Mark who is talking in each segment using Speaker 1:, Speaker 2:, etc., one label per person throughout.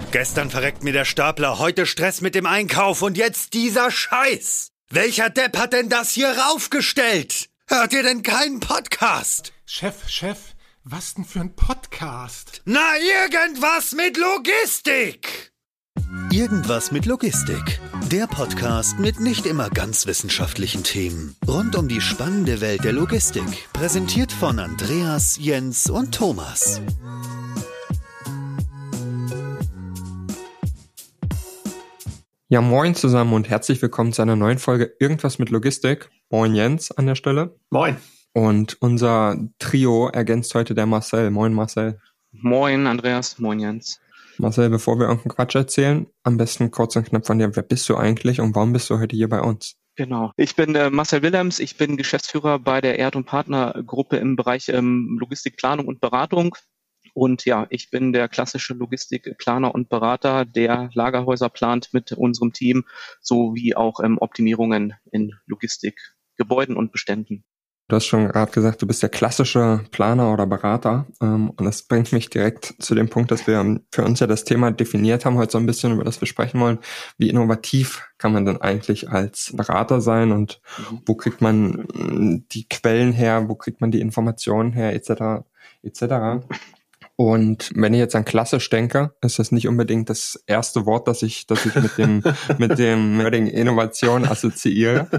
Speaker 1: Gestern verreckt mir der Stapler, heute Stress mit dem Einkauf und jetzt dieser Scheiß. Welcher Depp hat denn das hier raufgestellt? Hört ihr denn keinen Podcast?
Speaker 2: Chef, was denn für ein Podcast?
Speaker 1: Na, irgendwas mit Logistik! Irgendwas mit Logistik. Der Podcast mit nicht immer ganz wissenschaftlichen Themen. Rund um die spannende Welt der Logistik. Präsentiert von Andreas, Jens und Thomas.
Speaker 3: Ja, moin zusammen und herzlich willkommen zu einer neuen Folge Irgendwas mit Logistik. Moin Jens an der Stelle.
Speaker 4: Moin.
Speaker 3: Und unser Trio ergänzt heute der Marcel. Moin Marcel.
Speaker 4: Moin Andreas, moin Jens.
Speaker 3: Marcel, bevor wir irgendeinen Quatsch erzählen, am besten kurz und knapp von dir. Wer bist du eigentlich und warum bist du heute hier bei uns?
Speaker 4: Genau. Ich bin Marcel Willems, ich bin Geschäftsführer bei der Erd- und Partnergruppe im Bereich Logistikplanung und Beratung. Und ja, ich bin der klassische Logistikplaner und Berater, der Lagerhäuser plant mit unserem Team, sowie auch Optimierungen in Logistikgebäuden und Beständen.
Speaker 3: Du hast schon gerade gesagt, du bist der klassische Planer oder Berater. Und das bringt mich direkt zu dem Punkt, dass wir für uns ja das Thema definiert haben, heute so ein bisschen, über das wir sprechen wollen. Wie innovativ kann man denn eigentlich als Berater sein und wo kriegt man die Quellen her, wo kriegt man die Informationen her, etc., etc. Und wenn ich jetzt an klassisch denke, ist das nicht unbedingt das erste Wort, das ich mit dem Wording Innovation assoziiere.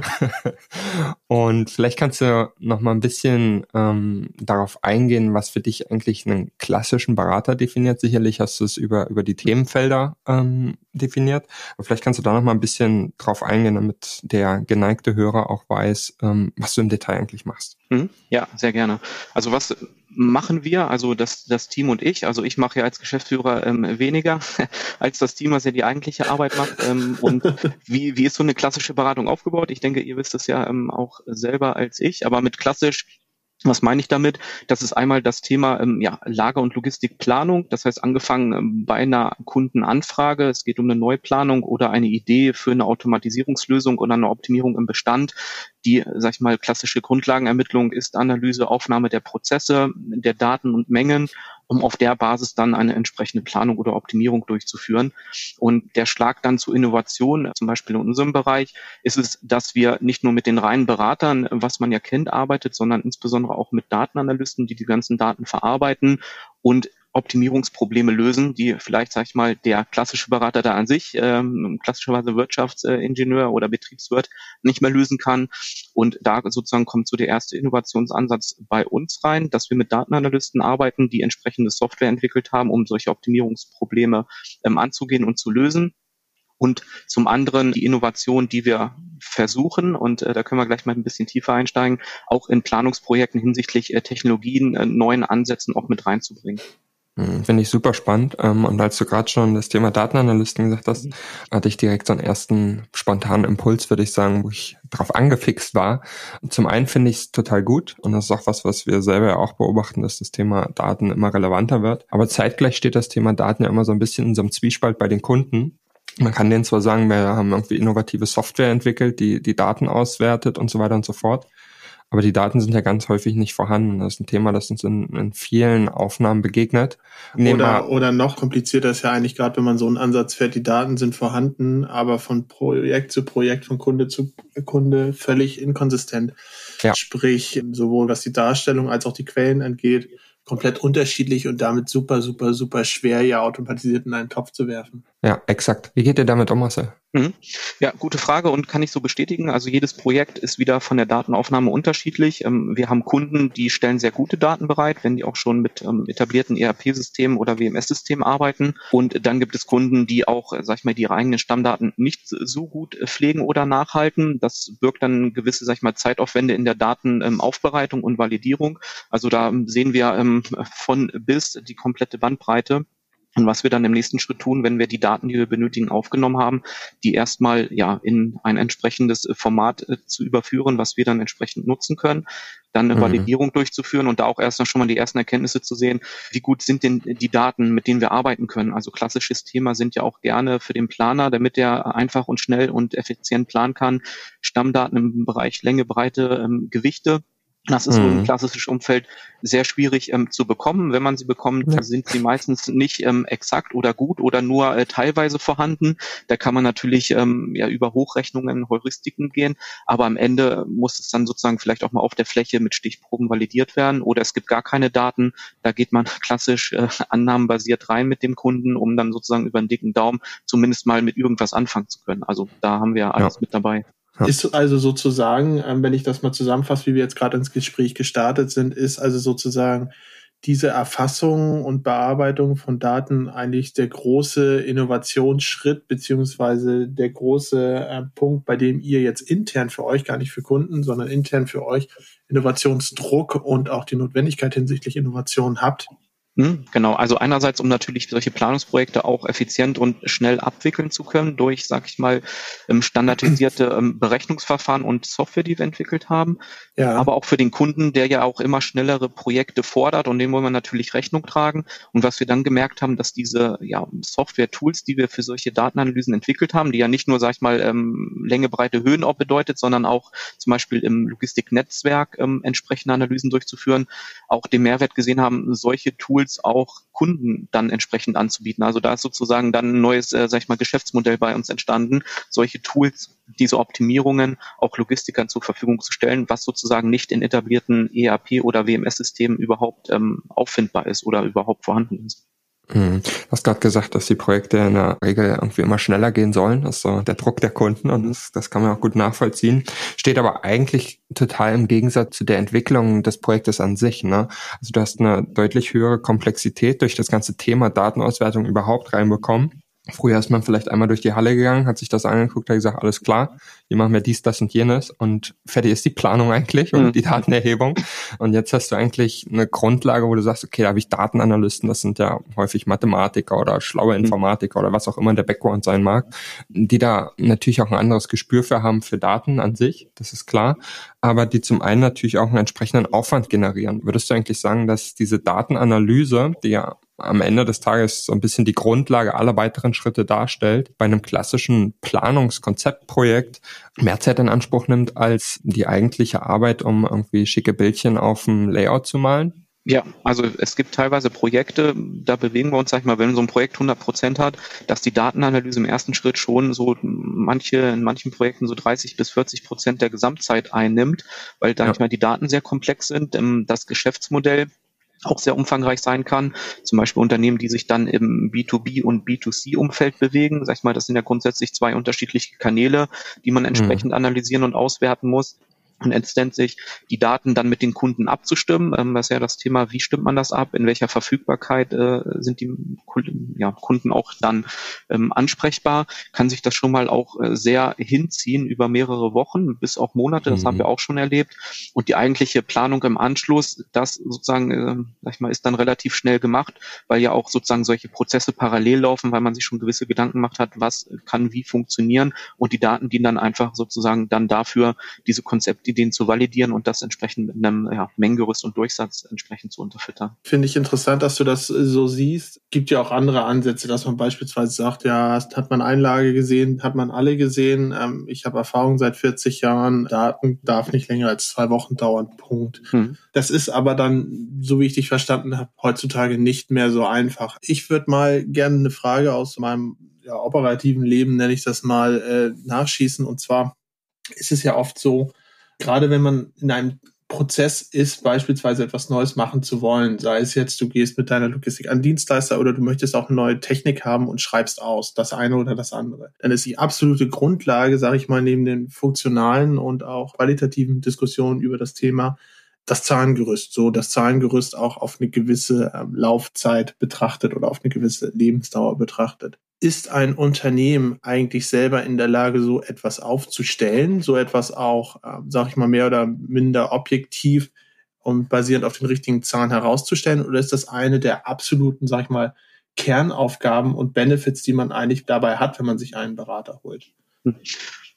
Speaker 3: Und vielleicht kannst du noch mal ein bisschen darauf eingehen, was für dich eigentlich einen klassischen Berater definiert. Sicherlich hast du es über die Themenfelder definiert. Aber vielleicht kannst du da noch mal ein bisschen drauf eingehen, damit der geneigte Hörer auch weiß, was du im Detail eigentlich machst.
Speaker 4: Ja, sehr gerne. Also was machen wir, also das Team und ich, also ich mache ja als Geschäftsführer weniger als das Team, was ja die eigentliche Arbeit macht. Und wie ist so eine klassische Beratung aufgebaut? Ich denke, ihr wisst es ja auch selber als ich, aber mit klassisch, was meine ich damit? Das ist einmal das Thema Lager- und Logistikplanung. Das heißt, angefangen bei einer Kundenanfrage. Es geht um eine Neuplanung oder eine Idee für eine Automatisierungslösung oder eine Optimierung im Bestand. Die, sag ich mal, klassische Grundlagenermittlung ist Analyse, Aufnahme der Prozesse, der Daten und Mengen, um auf der Basis dann eine entsprechende Planung oder Optimierung durchzuführen. Und der Schlag dann zur Innovation, zum Beispiel in unserem Bereich, ist es, dass wir nicht nur mit den reinen Beratern, was man ja kennt, arbeitet, sondern insbesondere auch mit Datenanalysten, die ganzen Daten verarbeiten und Optimierungsprobleme lösen, die vielleicht, sag ich mal, der klassische Berater da an sich, klassischerweise Wirtschaftsingenieur oder Betriebswirt, nicht mehr lösen kann. Und da sozusagen kommt so der erste Innovationsansatz bei uns rein, dass wir mit Datenanalysten arbeiten, die entsprechende Software entwickelt haben, um solche Optimierungsprobleme anzugehen und zu lösen. Und zum anderen die Innovation, die wir versuchen, und da können wir gleich mal ein bisschen tiefer einsteigen, auch in Planungsprojekten hinsichtlich Technologien, neuen Ansätzen auch mit reinzubringen.
Speaker 3: Finde ich super spannend. Und als du gerade schon das Thema Datenanalysten gesagt hast, hatte ich direkt so einen ersten spontanen Impuls, würde ich sagen, wo ich drauf angefixt war. Zum einen finde ich es total gut und das ist auch was wir selber ja auch beobachten, dass das Thema Daten immer relevanter wird. Aber zeitgleich steht das Thema Daten ja immer so ein bisschen in so einem Zwiespalt bei den Kunden. Man kann denen zwar sagen, wir haben irgendwie innovative Software entwickelt, die Daten auswertet und so weiter und so fort. Aber die Daten sind ja ganz häufig nicht vorhanden. Das ist ein Thema, das uns in vielen Aufnahmen begegnet.
Speaker 2: Oder noch komplizierter ist ja eigentlich gerade, wenn man so einen Ansatz fährt, die Daten sind vorhanden, aber von Projekt zu Projekt, von Kunde zu Kunde völlig inkonsistent. Ja. Sprich, sowohl was die Darstellung als auch die Quellen angeht, komplett unterschiedlich und damit super, super, super schwer, ja, automatisiert in einen Topf zu werfen.
Speaker 3: Ja, exakt. Wie geht ihr damit um, Marcel?
Speaker 4: Ja, gute Frage und kann ich so bestätigen. Also jedes Projekt ist wieder von der Datenaufnahme unterschiedlich. Wir haben Kunden, die stellen sehr gute Daten bereit, wenn die auch schon mit etablierten ERP-Systemen oder WMS-Systemen arbeiten. Und dann gibt es Kunden, die auch, sag ich mal, die eigenen Stammdaten nicht so gut pflegen oder nachhalten. Das birgt dann gewisse, sag ich mal, Zeitaufwände in der Datenaufbereitung und Validierung. Also da sehen wir von bis die komplette Bandbreite. Und was wir dann im nächsten Schritt tun, wenn wir die Daten, die wir benötigen, aufgenommen haben, die erstmal in ein entsprechendes Format zu überführen, was wir dann entsprechend nutzen können, dann eine Validierung durchzuführen und da auch erst schon mal die ersten Erkenntnisse zu sehen, wie gut sind denn die Daten, mit denen wir arbeiten können. Also klassisches Thema sind ja auch gerne für den Planer, damit er einfach und schnell und effizient planen kann, Stammdaten im Bereich Länge, Breite, Gewichte. Das ist so im klassischen Umfeld sehr schwierig zu bekommen. Wenn man sie bekommt, sind sie meistens nicht exakt oder gut oder nur teilweise vorhanden. Da kann man natürlich über Hochrechnungen, Heuristiken gehen, aber am Ende muss es dann sozusagen vielleicht auch mal auf der Fläche mit Stichproben validiert werden oder es gibt gar keine Daten. Da geht man klassisch annahmenbasiert rein mit dem Kunden, um dann sozusagen über einen dicken Daumen zumindest mal mit irgendwas anfangen zu können. Also da haben wir alles mit dabei.
Speaker 2: Ist also sozusagen, wenn ich das mal zusammenfasse, wie wir jetzt gerade ins Gespräch gestartet sind, ist also sozusagen diese Erfassung und Bearbeitung von Daten eigentlich der große Innovationsschritt beziehungsweise der große Punkt, bei dem ihr jetzt intern für euch, gar nicht für Kunden, sondern intern für euch Innovationsdruck und auch die Notwendigkeit hinsichtlich Innovation habt?
Speaker 4: Genau, also einerseits, um natürlich solche Planungsprojekte auch effizient und schnell abwickeln zu können durch, sag ich mal, standardisierte Berechnungsverfahren und Software, die wir entwickelt haben. Ja. Aber auch für den Kunden, der ja auch immer schnellere Projekte fordert und dem wollen wir natürlich Rechnung tragen. Und was wir dann gemerkt haben, dass diese Software-Tools, die wir für solche Datenanalysen entwickelt haben, die ja nicht nur, sag ich mal, Länge, Breite, Höhen auch bedeutet, sondern auch zum Beispiel im Logistiknetzwerk entsprechende Analysen durchzuführen, auch den Mehrwert gesehen haben, solche Tools auch Kunden dann entsprechend anzubieten. Also da ist sozusagen dann ein neues, Geschäftsmodell bei uns entstanden, solche Tools, diese Optimierungen auch Logistikern zur Verfügung zu stellen, was sozusagen nicht in etablierten ERP- oder WMS-Systemen überhaupt auffindbar ist oder überhaupt vorhanden ist.
Speaker 3: Du hast gerade gesagt, dass die Projekte in der Regel irgendwie immer schneller gehen sollen. Das ist so der Druck der Kunden und das kann man auch gut nachvollziehen. Steht aber eigentlich total im Gegensatz zu der Entwicklung des Projektes an sich, ne? Also du hast eine deutlich höhere Komplexität durch das ganze Thema Datenauswertung überhaupt reinbekommen. Früher ist man vielleicht einmal durch die Halle gegangen, hat sich das angeguckt, hat gesagt, alles klar, hier machen wir dies, das und jenes und fertig ist die Planung eigentlich und die Datenerhebung. Und jetzt hast du eigentlich eine Grundlage, wo du sagst, okay, da habe ich Datenanalysten, das sind ja häufig Mathematiker oder schlaue Informatiker oder was auch immer der Background sein mag, die da natürlich auch ein anderes Gespür für haben für Daten an sich, das ist klar, aber die zum einen natürlich auch einen entsprechenden Aufwand generieren. Würdest du eigentlich sagen, dass diese Datenanalyse, die ja am Ende des Tages so ein bisschen die Grundlage aller weiteren Schritte darstellt, bei einem klassischen Planungskonzeptprojekt mehr Zeit in Anspruch nimmt als die eigentliche Arbeit, um irgendwie schicke Bildchen auf dem Layout zu malen?
Speaker 4: Ja, also es gibt teilweise Projekte, da bewegen wir uns, sag ich mal, wenn so ein Projekt 100% hat, dass die Datenanalyse im ersten Schritt schon so in manchen Projekten so 30-40% der Gesamtzeit einnimmt, weil da ich mal die Daten sehr komplex sind, das Geschäftsmodell auch sehr umfangreich sein kann. Zum Beispiel Unternehmen, die sich dann im B2B und B2C-Umfeld bewegen. Sag ich mal, das sind ja grundsätzlich zwei unterschiedliche Kanäle, die man entsprechend analysieren und auswerten muss. Und letztendlich die Daten dann mit den Kunden abzustimmen. Das ist ja das Thema, wie stimmt man das ab, in welcher Verfügbarkeit sind die Kunden auch dann ansprechbar, kann sich das schon mal auch sehr hinziehen über mehrere Wochen bis auch Monate, das haben wir auch schon erlebt. Und die eigentliche Planung im Anschluss, das sozusagen, ist dann relativ schnell gemacht, weil ja auch sozusagen solche Prozesse parallel laufen, weil man sich schon gewisse Gedanken gemacht hat, was kann wie funktionieren und die Daten dienen dann einfach sozusagen dann dafür, diese Konzeptideen zu validieren und das entsprechend mit einem Mengengerüst und Durchsatz entsprechend zu unterfüttern.
Speaker 2: Finde ich interessant, dass du das so siehst. Gibt ja auch andere Ansätze, dass man beispielsweise sagt, ja, hat man Einlage gesehen, hat man alle gesehen. Ich habe Erfahrung seit 40 Jahren, Daten darf nicht länger als 2 Wochen dauern, Punkt. Das ist aber dann, so wie ich dich verstanden habe, heutzutage nicht mehr so einfach. Ich würde mal gerne eine Frage aus meinem operativen Leben, nenne ich das mal, nachschießen. Und zwar ist es ja oft so, gerade wenn man in einem Prozess ist, beispielsweise etwas Neues machen zu wollen, sei es jetzt, du gehst mit deiner Logistik an Dienstleister oder du möchtest auch eine neue Technik haben und schreibst aus, das eine oder das andere. Dann ist die absolute Grundlage, sage ich mal, neben den funktionalen und auch qualitativen Diskussionen über das Thema, das Zahlengerüst. So, das Zahlengerüst auch auf eine gewisse Laufzeit betrachtet oder auf eine gewisse Lebensdauer betrachtet. Ist ein Unternehmen eigentlich selber in der Lage, so etwas aufzustellen, so etwas auch, sag ich mal, mehr oder minder objektiv und basierend auf den richtigen Zahlen herauszustellen? Oder ist das eine der absoluten, sag ich mal, Kernaufgaben und Benefits, die man eigentlich dabei hat, wenn man sich einen Berater holt?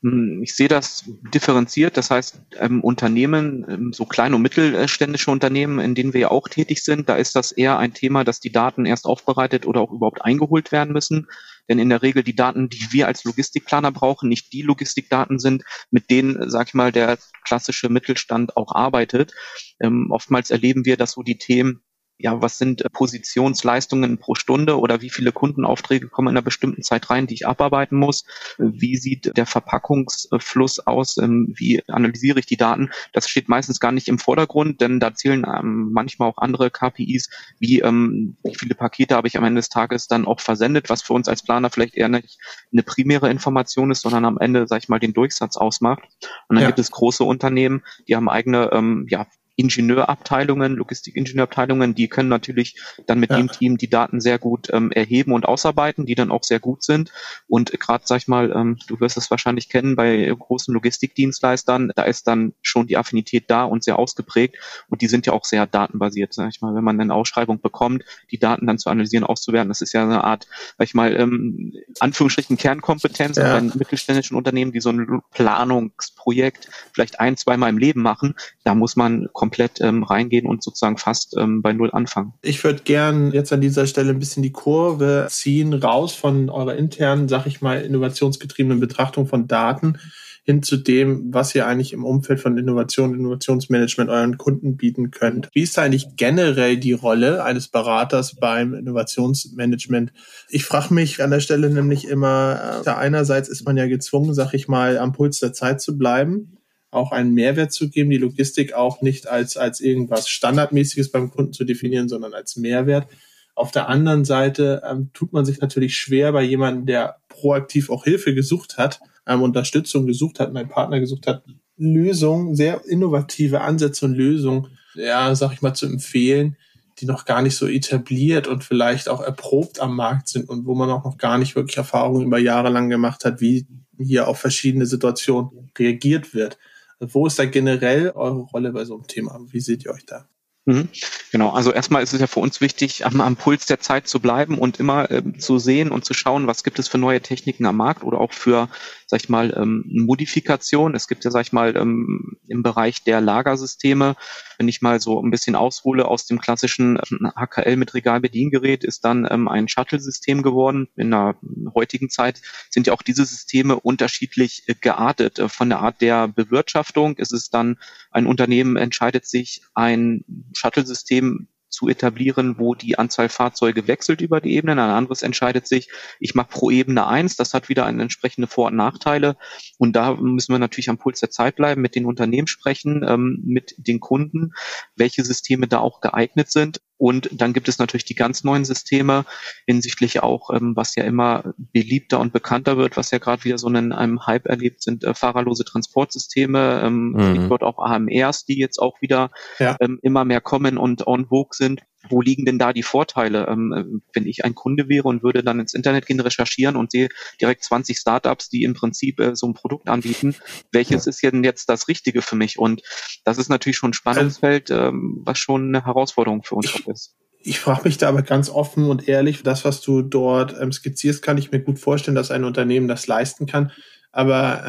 Speaker 4: Ich sehe das differenziert, das heißt Unternehmen, so kleine und mittelständische Unternehmen, in denen wir ja auch tätig sind, da ist das eher ein Thema, dass die Daten erst aufbereitet oder auch überhaupt eingeholt werden müssen. Denn in der Regel die Daten, die wir als Logistikplaner brauchen, nicht die Logistikdaten sind, mit denen, sag ich mal, der klassische Mittelstand auch arbeitet. Oftmals erleben wir, dass so die Themen, ja, was sind Positionsleistungen pro Stunde oder wie viele Kundenaufträge kommen in einer bestimmten Zeit rein, die ich abarbeiten muss? Wie sieht der Verpackungsfluss aus? Wie analysiere ich die Daten? Das steht meistens gar nicht im Vordergrund, denn da zählen manchmal auch andere KPIs, wie viele Pakete habe ich am Ende des Tages dann auch versendet, was für uns als Planer vielleicht eher nicht eine primäre Information ist, sondern am Ende, sag ich mal, den Durchsatz ausmacht. Und dann gibt es große Unternehmen, die haben eigene Ingenieurabteilungen, Logistikingenieurabteilungen, die können natürlich dann mit dem Team die Daten sehr gut erheben und ausarbeiten, die dann auch sehr gut sind. Und gerade, sag ich mal, du wirst es wahrscheinlich kennen, bei großen Logistikdienstleistern, da ist dann schon die Affinität da und sehr ausgeprägt. Und die sind ja auch sehr datenbasiert, sag ich mal. Wenn man eine Ausschreibung bekommt, die Daten dann zu analysieren, auszuwerten, das ist ja eine Art, sag ich mal, Anführungsstrichen Kernkompetenz bei mittelständischen Unternehmen, die so ein Planungsprojekt vielleicht 1-2 Mal im Leben machen. Da muss man komplett reingehen und sozusagen fast bei Null anfangen.
Speaker 2: Ich würde gern jetzt an dieser Stelle ein bisschen die Kurve ziehen, raus von eurer internen, sag ich mal, innovationsgetriebenen Betrachtung von Daten hin zu dem, was ihr eigentlich im Umfeld von Innovation, Innovationsmanagement euren Kunden bieten könnt. Wie ist eigentlich generell die Rolle eines Beraters beim Innovationsmanagement? Ich frage mich an der Stelle nämlich immer, einerseits ist man ja gezwungen, sag ich mal, am Puls der Zeit zu bleiben, auch einen Mehrwert zu geben, die Logistik auch nicht als irgendwas Standardmäßiges beim Kunden zu definieren, sondern als Mehrwert. Auf der anderen Seite tut man sich natürlich schwer bei jemandem, der proaktiv auch Hilfe gesucht hat, Unterstützung gesucht hat, einen Partner gesucht hat, Lösungen, sehr innovative Ansätze und Lösungen, sag ich mal, zu empfehlen, die noch gar nicht so etabliert und vielleicht auch erprobt am Markt sind und wo man auch noch gar nicht wirklich Erfahrungen über Jahre lang gemacht hat, wie hier auf verschiedene Situationen reagiert wird. Wo ist da generell eure Rolle bei so einem Thema? Wie seht ihr euch da?
Speaker 4: Genau, also erstmal ist es ja für uns wichtig, am Puls der Zeit zu bleiben und immer zu sehen und zu schauen, was gibt es für neue Techniken am Markt oder auch für, sag ich mal, Modifikation. Es gibt ja, sag ich mal, im Bereich der Lagersysteme, wenn ich mal so ein bisschen aushole aus dem klassischen HKL mit Regalbediengerät, ist dann ein Shuttle-System geworden. In der heutigen Zeit sind ja auch diese Systeme unterschiedlich geartet. Von der Art der Bewirtschaftung ist es dann, ein Unternehmen entscheidet sich, ein Shuttle-System zu etablieren, wo die Anzahl Fahrzeuge wechselt über die Ebenen. Ein anderes entscheidet sich, ich mache pro Ebene 1. Das hat wieder eine entsprechende Vor- und Nachteile. Und da müssen wir natürlich am Puls der Zeit bleiben, mit den Unternehmen sprechen, mit den Kunden, welche Systeme da auch geeignet sind. Und dann gibt es natürlich die ganz neuen Systeme, hinsichtlich auch, was ja immer beliebter und bekannter wird, was ja gerade wieder so einen Hype erlebt, sind fahrerlose Transportsysteme, Stichwort auch AMRs, die jetzt auch wieder immer mehr kommen und en vogue sind. Wo liegen denn da die Vorteile? Wenn ich ein Kunde wäre und würde dann ins Internet gehen, recherchieren und sehe direkt 20 Startups, die im Prinzip so ein Produkt anbieten, welches ist denn jetzt das Richtige für mich? Und das ist natürlich schon ein Spannungsfeld, was schon eine Herausforderung für uns ist.
Speaker 2: Ich frage mich da aber ganz offen und ehrlich, das, was du dort skizzierst, kann ich mir gut vorstellen, dass ein Unternehmen das leisten kann. Aber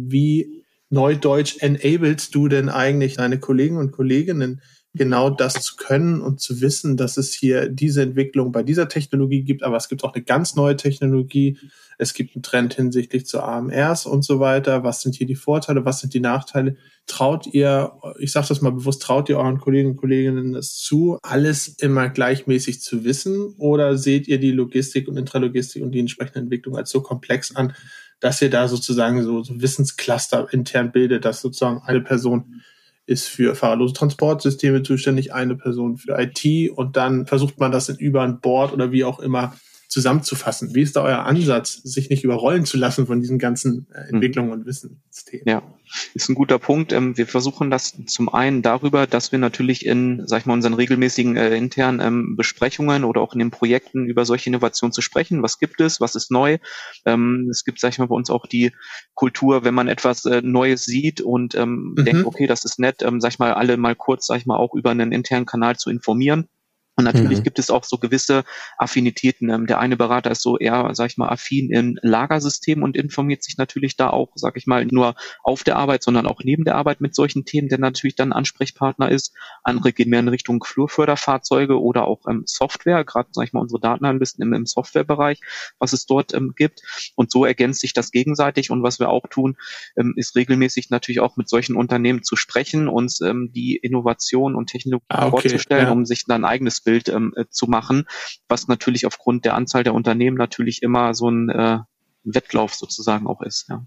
Speaker 2: wie neudeutsch enablest du denn eigentlich deine Kollegen und Kolleginnen, genau das zu können und zu wissen, dass es hier diese Entwicklung bei dieser Technologie gibt, aber es gibt auch eine ganz neue Technologie. Es gibt einen Trend hinsichtlich zu AMRs und so weiter. Was sind hier die Vorteile? Was sind die Nachteile? Traut ihr, ich sage das mal bewusst, traut ihr euren Kollegen und Kolleginnen es zu, alles immer gleichmäßig zu wissen? Oder seht ihr die Logistik und Intralogistik und die entsprechende Entwicklung als so komplex an, dass ihr da sozusagen so Wissenscluster intern bildet, dass sozusagen eine Person ist für fahrerlose Transportsysteme zuständig, eine Person für IT und dann versucht man das über ein Board oder wie auch immer zusammenzufassen. Wie ist da euer Ansatz, sich nicht überrollen zu lassen von diesen ganzen Entwicklungen und Wissensthemen?
Speaker 4: Ja, ist ein guter Punkt. Wir versuchen das zum einen darüber, dass wir natürlich in, sag ich mal, unseren regelmäßigen internen Besprechungen oder auch in den Projekten über solche Innovationen zu sprechen. Was gibt es? Was ist neu? Es gibt, sag ich mal, bei uns auch die Kultur, wenn man etwas Neues sieht und denkt, okay, das ist nett, sag ich mal, alle mal kurz, sag ich mal, auch über einen internen Kanal zu informieren. Und natürlich gibt es auch so gewisse Affinitäten. Der eine Berater ist so eher, sag ich mal, affin in Lagersystemen und informiert sich natürlich da auch, sag ich mal, nur auf der Arbeit, sondern auch neben der Arbeit mit solchen Themen, der natürlich dann Ansprechpartner ist. Andere gehen mehr in Richtung Flurförderfahrzeuge oder auch Software, gerade, sag ich mal, unsere Datenanalysten im Softwarebereich, was es dort gibt. Und so ergänzt sich das gegenseitig. Und was wir auch tun, ist regelmäßig natürlich auch mit solchen Unternehmen zu sprechen, uns die Innovation und Technologie vorzustellen, um sich dann ein eigenes Bild zu machen, was natürlich aufgrund der Anzahl der Unternehmen natürlich immer so ein Wettlauf sozusagen auch ist. Ja.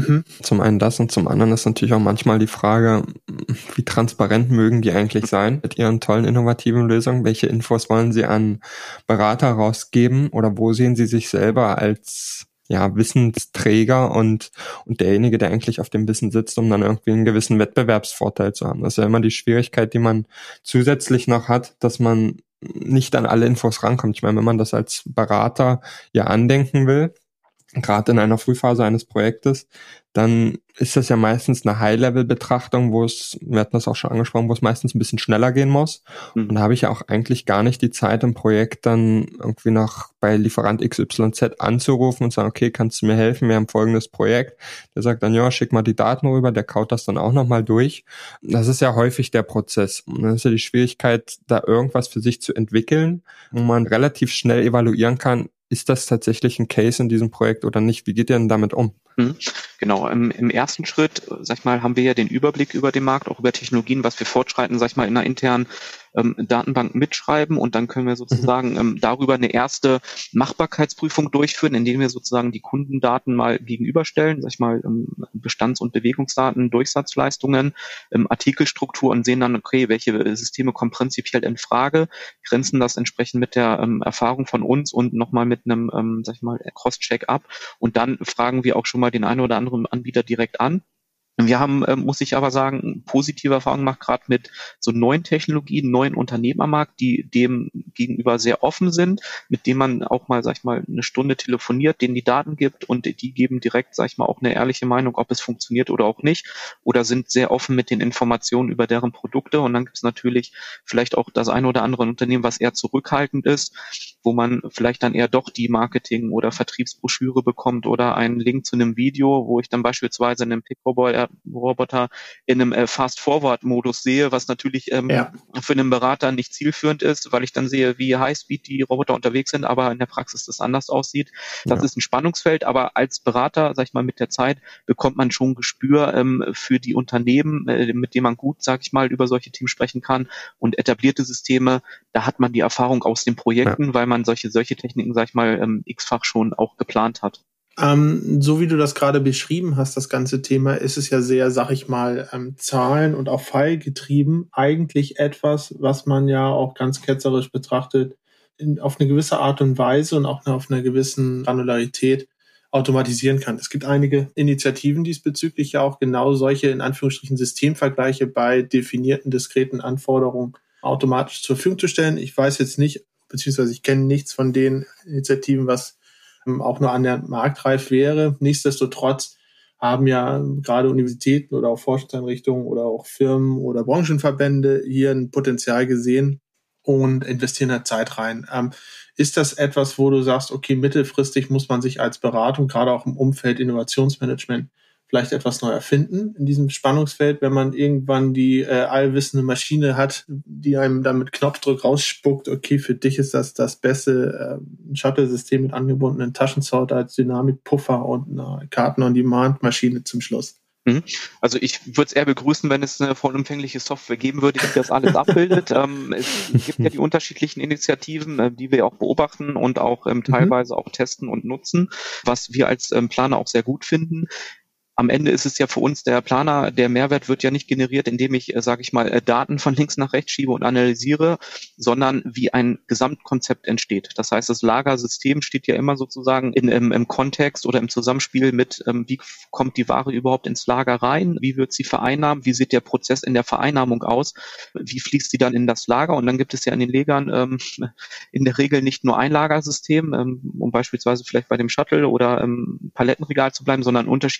Speaker 3: Zum einen das und zum anderen ist natürlich auch manchmal die Frage, wie transparent mögen die eigentlich sein mit ihren tollen innovativen Lösungen? Welche Infos wollen sie an Berater rausgeben oder wo sehen sie sich selber als Wissensträger und derjenige, der eigentlich auf dem Wissen sitzt, um dann irgendwie einen gewissen Wettbewerbsvorteil zu haben. Das ist ja immer die Schwierigkeit, die man zusätzlich noch hat, dass man nicht an alle Infos rankommt. Ich meine, wenn man das als Berater andenken will, gerade in einer Frühphase eines Projektes, dann ist das ja meistens eine High-Level-Betrachtung, wir hatten das auch schon angesprochen, wo es meistens ein bisschen schneller gehen muss. Und da habe ich ja auch eigentlich gar nicht die Zeit im Projekt dann irgendwie noch bei Lieferant XYZ anzurufen und sagen, okay, kannst du mir helfen? Wir haben folgendes Projekt. Der sagt dann, schick mal die Daten rüber, der kaut das dann auch nochmal durch. Das ist ja häufig der Prozess. Und das ist ja die Schwierigkeit, da irgendwas für sich zu entwickeln, wo man relativ schnell evaluieren kann, ist das tatsächlich ein Case in diesem Projekt oder nicht? Wie geht ihr denn damit um?
Speaker 4: Genau, im ersten Schritt, sag ich mal, haben wir ja den Überblick über den Markt, auch über Technologien, was wir fortschreiten, sag ich mal, in einer internen Datenbank mitschreiben und dann können wir sozusagen darüber eine erste Machbarkeitsprüfung durchführen, indem wir sozusagen die Kundendaten mal gegenüberstellen, sag ich mal, Bestands- und Bewegungsdaten, Durchsatzleistungen, Artikelstruktur und sehen dann, okay, welche Systeme kommen prinzipiell in Frage, grenzen das entsprechend mit der Erfahrung von uns und nochmal mit einem, sag ich mal, Cross-Check ab und dann fragen wir auch schon mal den einen oder anderen Anbieter direkt an. Wir haben, muss ich aber sagen, positive Erfahrungen gemacht, gerade mit so neuen Technologien, neuen Unternehmen am Markt, die dem gegenüber sehr offen sind, mit denen man auch mal, sag ich mal, eine Stunde telefoniert, denen die Daten gibt und die geben direkt, sag ich mal, auch eine ehrliche Meinung, ob es funktioniert oder auch nicht, oder sind sehr offen mit den Informationen über deren Produkte. Und dann gibt es natürlich vielleicht auch das eine oder andere Unternehmen, was eher zurückhaltend ist, wo man vielleicht dann eher doch die Marketing- oder Vertriebsbroschüre bekommt oder einen Link zu einem Video, wo ich dann beispielsweise einen Pick-Roboter in einem Fast-Forward-Modus sehe, was natürlich für einen Berater nicht zielführend ist, weil ich dann sehe, wie Highspeed die Roboter unterwegs sind, aber in der Praxis das anders aussieht. Das ist ein Spannungsfeld, aber als Berater, sag ich mal, mit der Zeit bekommt man schon ein Gespür für die Unternehmen, mit denen man gut, sag ich mal, über solche Themen sprechen kann und etablierte Systeme, da hat man die Erfahrung aus den Projekten, weil man solche Techniken, sag ich mal, x-fach schon auch geplant hat.
Speaker 2: So wie du das gerade beschrieben hast, das ganze Thema, ist es ja sehr, sag ich mal, Zahlen- und auch Fallgetrieben. Eigentlich etwas, was man ja auch ganz ketzerisch betrachtet, auf eine gewisse Art und Weise und auch auf einer gewissen Granularität automatisieren kann. Es gibt einige Initiativen diesbezüglich ja auch genau solche, in Anführungsstrichen, Systemvergleiche bei definierten, diskreten Anforderungen automatisch zur Verfügung zu stellen. Ich weiß jetzt nicht, beziehungsweise ich kenne nichts von den Initiativen, was auch nur annähernd marktreif wäre. Nichtsdestotrotz haben ja gerade Universitäten oder auch Forschungseinrichtungen oder auch Firmen oder Branchenverbände hier ein Potenzial gesehen und investieren da Zeit rein. Ist das etwas, wo du sagst, okay, mittelfristig muss man sich als Beratung, gerade auch im Umfeld Innovationsmanagement, vielleicht etwas neu erfinden in diesem Spannungsfeld, wenn man irgendwann die allwissende Maschine hat, die einem dann mit Knopfdruck rausspuckt, okay, für dich ist das beste Shuttle-System mit angebundenen Taschensorter als Dynamikpuffer und eine Karten-on-Demand-Maschine zum Schluss.
Speaker 4: Also ich würde es eher begrüßen, wenn es eine vollumfängliche Software geben würde, die das alles abbildet. Es gibt ja die unterschiedlichen Initiativen, die wir auch beobachten und auch teilweise auch testen und nutzen, was wir als Planer auch sehr gut finden. Am Ende ist es ja für uns der Planer, der Mehrwert wird ja nicht generiert, indem ich, sage ich mal, Daten von links nach rechts schiebe und analysiere, sondern wie ein Gesamtkonzept entsteht. Das heißt, das Lagersystem steht ja immer sozusagen im Kontext oder im Zusammenspiel mit, wie kommt die Ware überhaupt ins Lager rein, wie wird sie vereinnahmt, wie sieht der Prozess in der Vereinnahmung aus, wie fließt sie dann in das Lager und dann gibt es ja in den Legern in der Regel nicht nur ein Lagersystem, um beispielsweise vielleicht bei dem Shuttle oder Palettenregal zu bleiben, sondern unterschiedliche Regale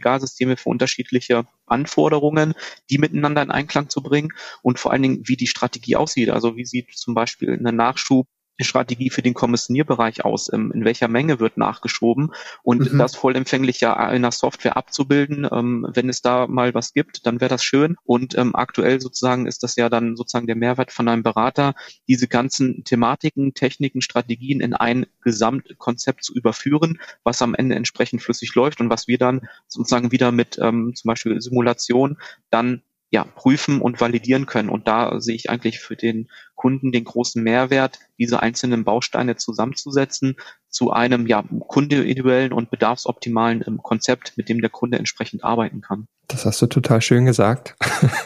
Speaker 4: Regalsysteme für unterschiedliche Anforderungen, die miteinander in Einklang zu bringen und vor allen Dingen, wie die Strategie aussieht. Also wie sieht zum Beispiel eine Nachschubstrategie für den Kommissionierbereich aus, in welcher Menge wird nachgeschoben und das vollempfänglich ja in der Software abzubilden. Wenn es da mal was gibt, dann wäre das schön und aktuell sozusagen ist das ja dann sozusagen der Mehrwert von einem Berater, diese ganzen Thematiken, Techniken, Strategien in ein Gesamtkonzept zu überführen, was am Ende entsprechend flüssig läuft und was wir dann sozusagen wieder mit zum Beispiel Simulation dann prüfen und validieren können. Und da sehe ich eigentlich für den Kunden den großen Mehrwert, diese einzelnen Bausteine zusammenzusetzen zu einem kundeindividuellen und bedarfsoptimalen Konzept, mit dem der Kunde entsprechend arbeiten kann.
Speaker 3: Das hast du total schön gesagt.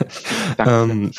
Speaker 4: Danke.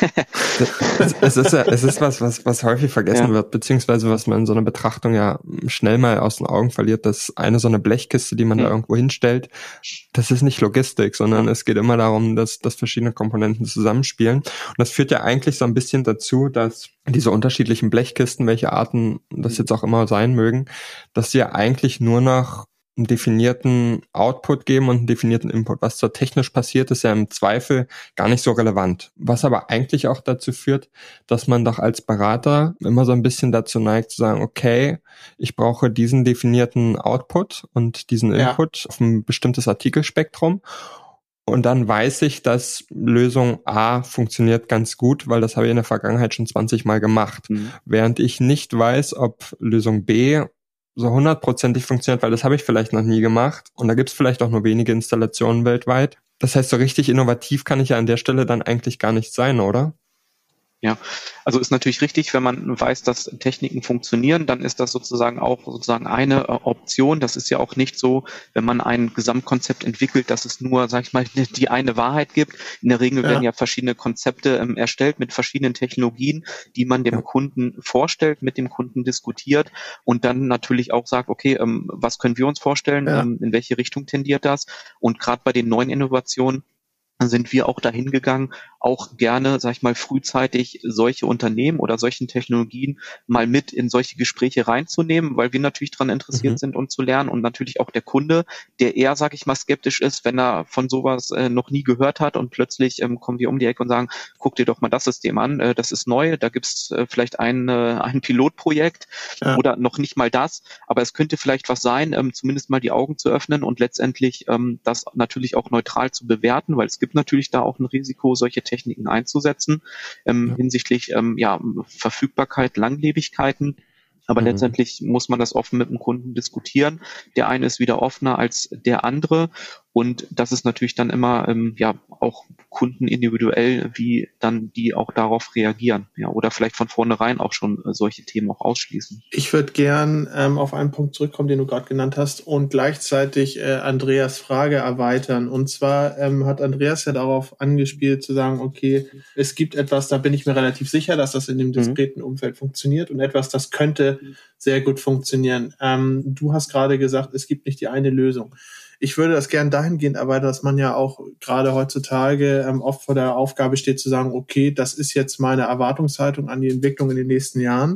Speaker 3: Es ist was häufig vergessen wird, beziehungsweise was man in so einer Betrachtung ja schnell mal aus den Augen verliert, dass eine so eine Blechkiste, die man da irgendwo hinstellt, das ist nicht Logistik, sondern es geht immer darum, dass verschiedene Komponenten zusammenspielen. Und das führt ja eigentlich so ein bisschen dazu, dass diese unterschiedlichen Blechkisten, welche Arten das jetzt auch immer sein mögen, dass sie ja eigentlich nur noch einen definierten Output geben und einen definierten Input. Was dort technisch passiert, ist ja im Zweifel gar nicht so relevant. Was aber eigentlich auch dazu führt, dass man doch als Berater immer so ein bisschen dazu neigt zu sagen, okay, ich brauche diesen definierten Output und diesen Input auf ein bestimmtes Artikelspektrum. Und dann weiß ich, dass Lösung A funktioniert ganz gut, weil das habe ich in der Vergangenheit schon 20 Mal gemacht. Während ich nicht weiß, ob Lösung B so 100%ig funktioniert, weil das habe ich vielleicht noch nie gemacht. Und da gibt es vielleicht auch nur wenige Installationen weltweit. Das heißt, so richtig innovativ kann ich ja an der Stelle dann eigentlich gar nicht sein, oder?
Speaker 4: Ja, also ist natürlich richtig, wenn man weiß, dass Techniken funktionieren, dann ist das sozusagen eine Option. Das ist ja auch nicht so, wenn man ein Gesamtkonzept entwickelt, dass es nur, sag ich mal, die eine Wahrheit gibt. In der Regel werden ja verschiedene Konzepte erstellt mit verschiedenen Technologien, die man dem Kunden vorstellt, mit dem Kunden diskutiert und dann natürlich auch sagt, okay, was können wir uns vorstellen, in welche Richtung tendiert das? Und gerade bei den neuen Innovationen sind wir auch dahin gegangen, auch gerne, sag ich mal, frühzeitig solche Unternehmen oder solchen Technologien mal mit in solche Gespräche reinzunehmen, weil wir natürlich daran interessiert sind, um zu lernen und natürlich auch der Kunde, der eher, sag ich mal, skeptisch ist, wenn er von sowas noch nie gehört hat und plötzlich kommen wir um die Ecke und sagen, guck dir doch mal das System an, das ist neu, da gibt's vielleicht ein Pilotprojekt oder noch nicht mal das, aber es könnte vielleicht was sein, zumindest mal die Augen zu öffnen und letztendlich das natürlich auch neutral zu bewerten, weil es gibt natürlich da auch ein Risiko, solche Techniken einzusetzen, hinsichtlich Verfügbarkeit, Langlebigkeiten. Aber letztendlich muss man das offen mit dem Kunden diskutieren. Der eine ist wieder offener als der andere. Und das ist natürlich dann immer auch Kunden individuell, wie dann die auch darauf reagieren. Ja, oder vielleicht von vornherein auch schon solche Themen auch ausschließen.
Speaker 2: Ich würde gern auf einen Punkt zurückkommen, den du gerade genannt hast und gleichzeitig Andreas Frage erweitern. Und zwar hat Andreas ja darauf angespielt zu sagen, okay, es gibt etwas, da bin ich mir relativ sicher, dass das in dem diskreten Umfeld funktioniert und etwas, das könnte sehr gut funktionieren. Du hast gerade gesagt, es gibt nicht die eine Lösung. Ich würde das gern dahingehend erweitern, dass man ja auch gerade heutzutage oft vor der Aufgabe steht zu sagen, okay, das ist jetzt meine Erwartungshaltung an die Entwicklung in den nächsten Jahren,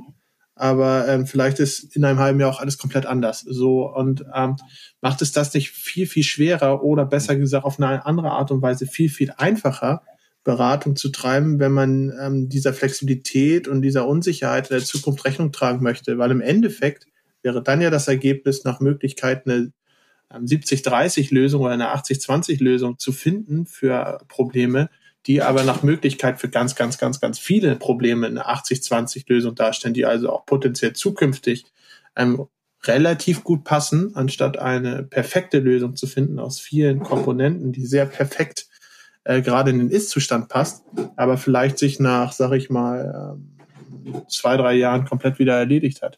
Speaker 2: aber vielleicht ist in einem halben Jahr auch alles komplett anders. So und macht es das nicht viel, viel schwerer oder besser gesagt auf eine andere Art und Weise viel, viel einfacher, Beratung zu treiben, wenn man dieser Flexibilität und dieser Unsicherheit in der Zukunft Rechnung tragen möchte, weil im Endeffekt wäre dann ja das Ergebnis nach Möglichkeit eine 70-30-Lösung oder eine 80-20-Lösung zu finden für Probleme, die aber nach Möglichkeit für ganz, ganz, ganz, ganz viele Probleme eine 80-20-Lösung darstellen, die also auch potenziell zukünftig relativ gut passen, anstatt eine perfekte Lösung zu finden aus vielen Komponenten, die sehr perfekt gerade in den Ist-Zustand passt, aber vielleicht sich nach, sag ich mal, 2-3 Jahren komplett wieder erledigt hat.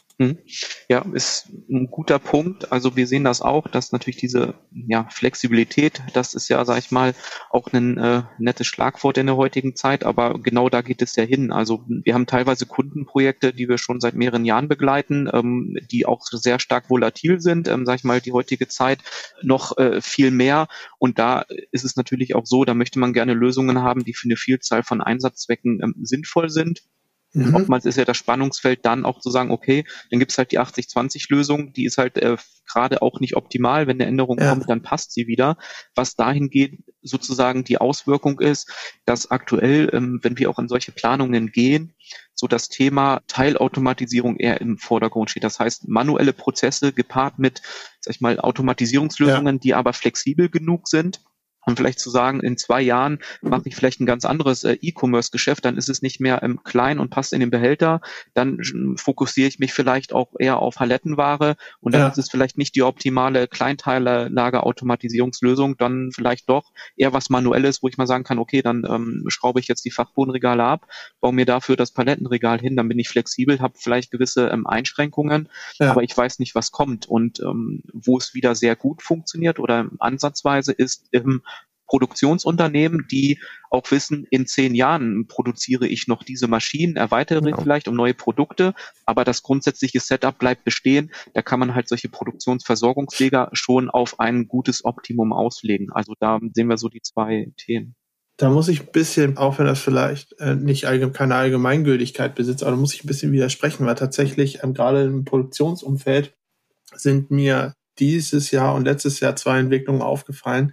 Speaker 4: Ja, ist ein guter Punkt. Also wir sehen das auch, dass natürlich diese Flexibilität, das ist ja, sag ich mal, auch ein nettes Schlagwort in der heutigen Zeit, aber genau da geht es ja hin. Also wir haben teilweise Kundenprojekte, die wir schon seit mehreren Jahren begleiten, die auch sehr stark volatil sind, sag ich mal, die heutige Zeit noch viel mehr. Und da ist es natürlich auch so, da möchte man gerne Lösungen haben, die für eine Vielzahl von Einsatzzwecken sinnvoll sind. Und oftmals ist ja das Spannungsfeld dann auch zu sagen, okay, dann gibt's halt die 80-20-Lösung, die ist halt gerade auch nicht optimal. Wenn eine Änderung kommt, dann passt sie wieder. Was dahingehend sozusagen die Auswirkung ist, dass aktuell, wenn wir auch in solche Planungen gehen, so das Thema Teilautomatisierung eher im Vordergrund steht. Das heißt, manuelle Prozesse gepaart mit, sag ich mal, Automatisierungslösungen, die aber flexibel genug sind. Und vielleicht zu sagen, in 2 Jahren mache ich vielleicht ein ganz anderes E-Commerce-Geschäft, dann ist es nicht mehr klein und passt in den Behälter, dann fokussiere ich mich vielleicht auch eher auf Palettenware und dann ist es vielleicht nicht die optimale Kleinteillager-Automatisierungslösung, dann vielleicht doch eher was Manuelles, wo ich mal sagen kann, okay, dann schraube ich jetzt die Fachbodenregale ab, baue mir dafür das Palettenregal hin, dann bin ich flexibel, habe vielleicht gewisse Einschränkungen, aber ich weiß nicht, was kommt. Und wo es wieder sehr gut funktioniert oder ansatzweise ist im Produktionsunternehmen, die auch wissen, in 10 Jahren produziere ich noch diese Maschinen, erweitere vielleicht um neue Produkte, aber das grundsätzliche Setup bleibt bestehen. Da kann man halt solche Produktionsversorgungsleger schon auf ein gutes Optimum auslegen. Also da sehen wir so die 2 Themen.
Speaker 2: Da muss ich ein bisschen, auch wenn das vielleicht keine Allgemeingültigkeit besitzt, aber da muss ich ein bisschen widersprechen, weil tatsächlich gerade im Produktionsumfeld sind mir dieses Jahr und letztes Jahr 2 Entwicklungen aufgefallen,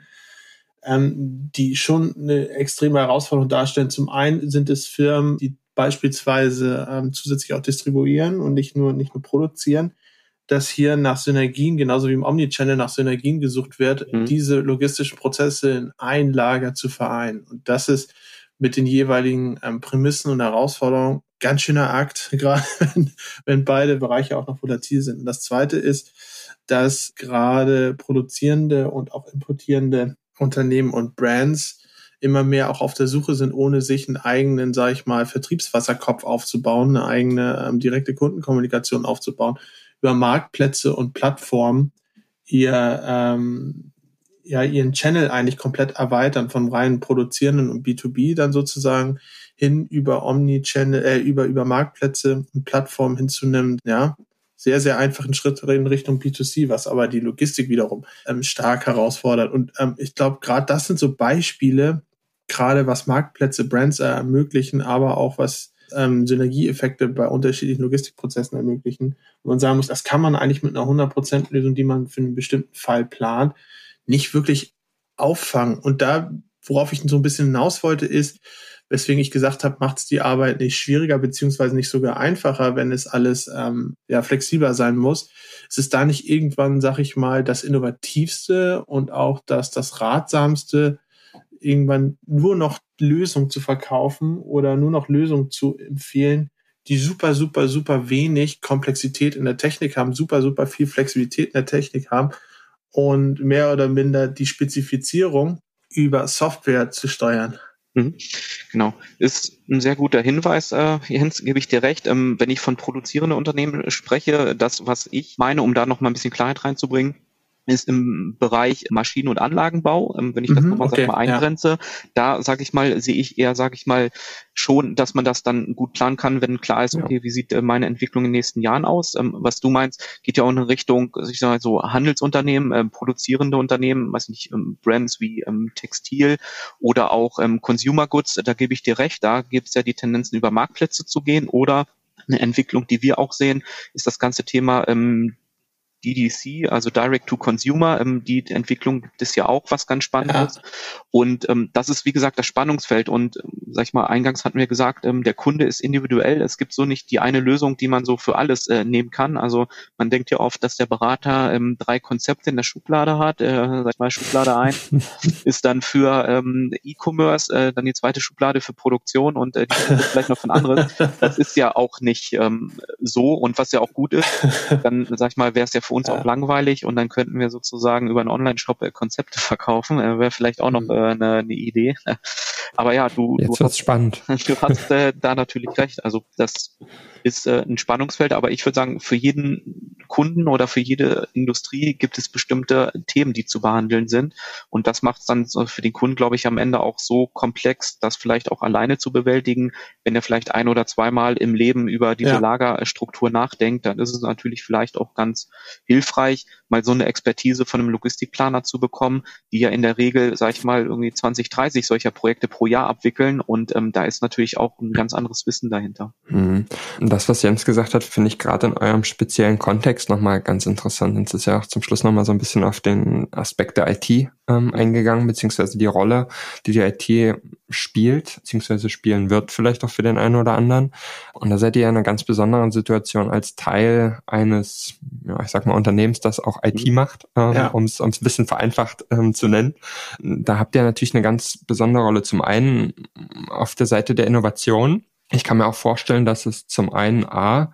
Speaker 2: die schon eine extreme Herausforderung darstellen. Zum einen sind es Firmen, die beispielsweise zusätzlich auch distribuieren und nicht nur produzieren, dass hier nach Synergien, genauso wie im Omnichannel nach Synergien gesucht wird, diese logistischen Prozesse in ein Lager zu vereinen. Und das ist mit den jeweiligen Prämissen und Herausforderungen ganz schöner Akt, gerade wenn beide Bereiche auch noch volatil sind. Und das Zweite ist, dass gerade produzierende und auch importierende Unternehmen und Brands immer mehr auch auf der Suche sind, ohne sich einen eigenen, sage ich mal, Vertriebswasserkopf aufzubauen, eine eigene direkte Kundenkommunikation aufzubauen, über Marktplätze und Plattformen ihren Channel eigentlich komplett erweitern, von rein Produzierenden und B2B dann sozusagen hin über Omnichannel, über Marktplätze und Plattformen hinzunehmen, sehr, sehr einfachen Schritt in Richtung B2C, was aber die Logistik wiederum stark herausfordert. Und ich glaube, gerade das sind so Beispiele, gerade was Marktplätze, Brands ermöglichen, aber auch was Synergieeffekte bei unterschiedlichen Logistikprozessen ermöglichen. Und man sagen muss, das kann man eigentlich mit einer 100%-Lösung, die man für einen bestimmten Fall plant, nicht wirklich auffangen. Und da, worauf ich so ein bisschen hinaus wollte, ist, weswegen ich gesagt habe, macht es die Arbeit nicht schwieriger beziehungsweise nicht sogar einfacher, wenn es alles flexibler sein muss. Es ist da nicht irgendwann, sag ich mal, das Innovativste und auch das Ratsamste, irgendwann nur noch Lösungen zu verkaufen oder nur noch Lösungen zu empfehlen, die super, super, super wenig Komplexität in der Technik haben, super, super viel Flexibilität in der Technik haben und mehr oder minder die Spezifizierung über Software zu steuern.
Speaker 4: Genau, ist ein sehr guter Hinweis, Jens, gebe ich dir recht. Wenn ich von produzierenden Unternehmen spreche, das, was ich meine, um da noch mal ein bisschen Klarheit reinzubringen, ist im Bereich Maschinen- und Anlagenbau, wenn ich das nochmal eingrenze, da sehe ich eher schon, dass man das dann gut planen kann, wenn klar ist, okay, wie sieht meine Entwicklung in den nächsten Jahren aus? Was du meinst, geht ja auch in Richtung, ich sage so Handelsunternehmen, produzierende Unternehmen, weiß nicht, Brands wie Textil oder auch Consumer Goods, da gebe ich dir recht, da gibt es ja die Tendenzen, über Marktplätze zu gehen, oder eine Entwicklung, die wir auch sehen, ist das ganze Thema DDC, also Direct to Consumer, die Entwicklung gibt es ja auch, was ganz spannend ist. Und das ist, wie gesagt, das Spannungsfeld. Und sag ich mal, eingangs hatten wir gesagt, der Kunde ist individuell. Es gibt so nicht die eine Lösung, die man so für alles nehmen kann. Also man denkt ja oft, dass der Berater 3 Konzepte in der Schublade hat. Sag ich mal, Schublade 1 ist dann für E-Commerce, dann die zweite Schublade für Produktion und die dritte vielleicht noch von anderen. Das ist ja auch nicht so. Und was ja auch gut ist, dann, sag ich mal, wäre es ja für uns auch langweilig und dann könnten wir sozusagen über einen Online-Shop Konzepte verkaufen. Wäre vielleicht auch noch eine Idee. Aber ja, du hast
Speaker 3: spannend.
Speaker 4: Du hast da natürlich recht. Also das ist ein Spannungsfeld, aber ich würde sagen, für jeden Kunden oder für jede Industrie gibt es bestimmte Themen, die zu behandeln sind. Und das macht es dann für den Kunden, glaube ich, am Ende auch so komplex, das vielleicht auch alleine zu bewältigen. Wenn er vielleicht ein- oder zweimal im Leben über diese Lagerstruktur nachdenkt, dann ist es natürlich vielleicht auch ganz hilfreich, mal so eine Expertise von einem Logistikplaner zu bekommen, die ja in der Regel, sag ich mal, irgendwie 20, 30 solcher Projekte pro Jahr abwickeln. Und da ist natürlich auch ein ganz anderes Wissen dahinter.
Speaker 3: Das, was Jens gesagt hat, finde ich gerade in eurem speziellen Kontext nochmal ganz interessant. Jetzt ist ja auch zum Schluss nochmal so ein bisschen auf den Aspekt der IT eingegangen, beziehungsweise die Rolle, die IT spielt, beziehungsweise spielen wird vielleicht auch für den einen oder anderen. Und da seid ihr ja in einer ganz besonderen Situation als Teil eines, ich sag mal, Unternehmens, das auch IT macht, um es ein bisschen vereinfacht zu nennen. Da habt ihr natürlich eine ganz besondere Rolle. Zum einen auf der Seite der Innovation. Ich kann mir auch vorstellen, dass es zum einen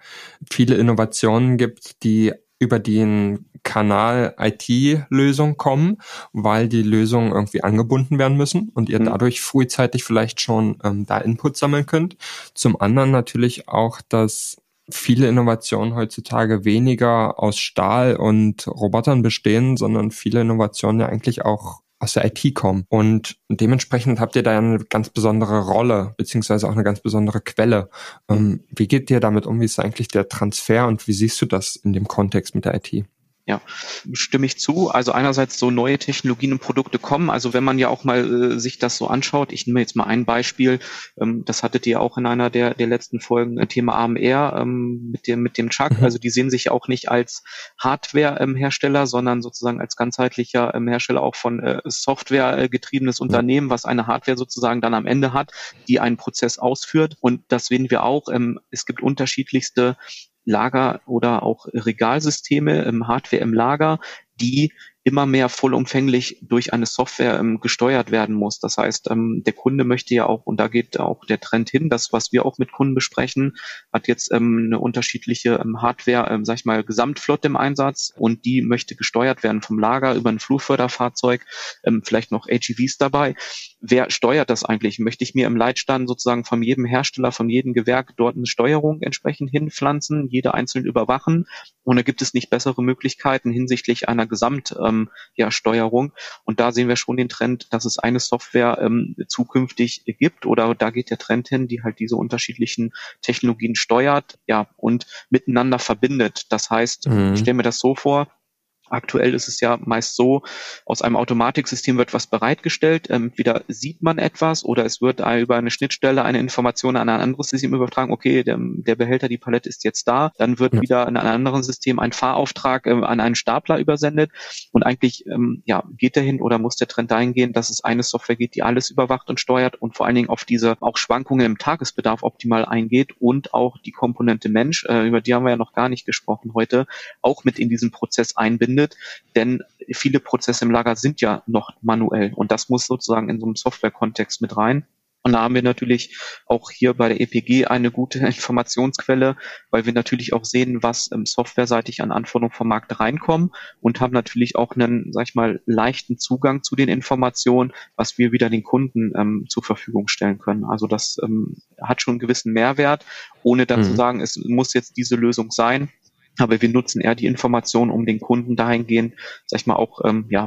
Speaker 3: viele Innovationen gibt, die über den Kanal IT-Lösung kommen, weil die Lösungen irgendwie angebunden werden müssen und ihr dadurch frühzeitig vielleicht schon da Input sammeln könnt. Zum anderen natürlich auch, dass viele Innovationen heutzutage weniger aus Stahl und Robotern bestehen, sondern viele Innovationen ja eigentlich auch aus der IT kommen. Und dementsprechend habt ihr da eine ganz besondere Rolle, beziehungsweise auch eine ganz besondere Quelle. Wie geht ihr damit um? Wie ist eigentlich der Transfer und wie siehst du das in dem Kontext mit der IT?
Speaker 4: Ja, stimme ich zu. Also einerseits so neue Technologien und Produkte kommen. Also wenn man ja auch mal sich das so anschaut, ich nehme jetzt mal ein Beispiel, das hattet ihr auch in einer der letzten Folgen, Thema AMR mit dem Chuck. Also die sehen sich ja auch nicht als Hardware-Hersteller, sondern sozusagen als ganzheitlicher Hersteller auch von Software getriebenes Unternehmen, was eine Hardware sozusagen dann am Ende hat, die einen Prozess ausführt. Und das sehen wir auch. Es gibt unterschiedlichste Lager- oder auch Regalsysteme, Hardware im Lager, die immer mehr vollumfänglich durch eine Software gesteuert werden muss. Das heißt, der Kunde möchte ja auch, und da geht auch der Trend hin, das, was wir auch mit Kunden besprechen, hat jetzt eine unterschiedliche Hardware, sag ich mal, Gesamtflotte im Einsatz und die möchte gesteuert werden vom Lager über ein Flurförderfahrzeug, vielleicht noch AGVs dabei. Wer steuert das eigentlich? Möchte ich mir im Leitstand sozusagen von jedem Hersteller, von jedem Gewerk dort eine Steuerung entsprechend hinpflanzen, jede einzeln überwachen? Und da gibt es nicht bessere Möglichkeiten hinsichtlich einer Gesamtsteuerung. Und da sehen wir schon den Trend, dass es eine Software zukünftig gibt, oder da geht der Trend hin, die halt diese unterschiedlichen Technologien steuert, und miteinander verbindet. Das heißt, ich stelle mir das so vor, aktuell ist es ja meist so, aus einem Automatiksystem wird was bereitgestellt, entweder sieht man etwas oder es wird über eine Schnittstelle eine Information an ein anderes System übertragen, okay, der Behälter, die Palette ist jetzt da, dann wird wieder in einem anderen System ein Fahrauftrag an einen Stapler übersendet und eigentlich geht dahin oder muss der Trend dahin gehen, dass es eine Software gibt, die alles überwacht und steuert und vor allen Dingen auf diese auch Schwankungen im Tagesbedarf optimal eingeht und auch die Komponente Mensch, über die haben wir ja noch gar nicht gesprochen heute, auch mit in diesen Prozess einbindet. Denn viele Prozesse im Lager sind ja noch manuell und das muss sozusagen in so einem Software-Kontext mit rein. Und da haben wir natürlich auch hier bei der EPG eine gute Informationsquelle, weil wir natürlich auch sehen, was softwareseitig an Anforderungen vom Markt reinkommen und haben natürlich auch einen, sag ich mal, leichten Zugang zu den Informationen, was wir wieder den Kunden zur Verfügung stellen können. Also das hat schon einen gewissen Mehrwert, ohne dann zu sagen, es muss jetzt diese Lösung sein. Aber wir nutzen eher die Informationen, um den Kunden dahingehend, sag ich mal, auch,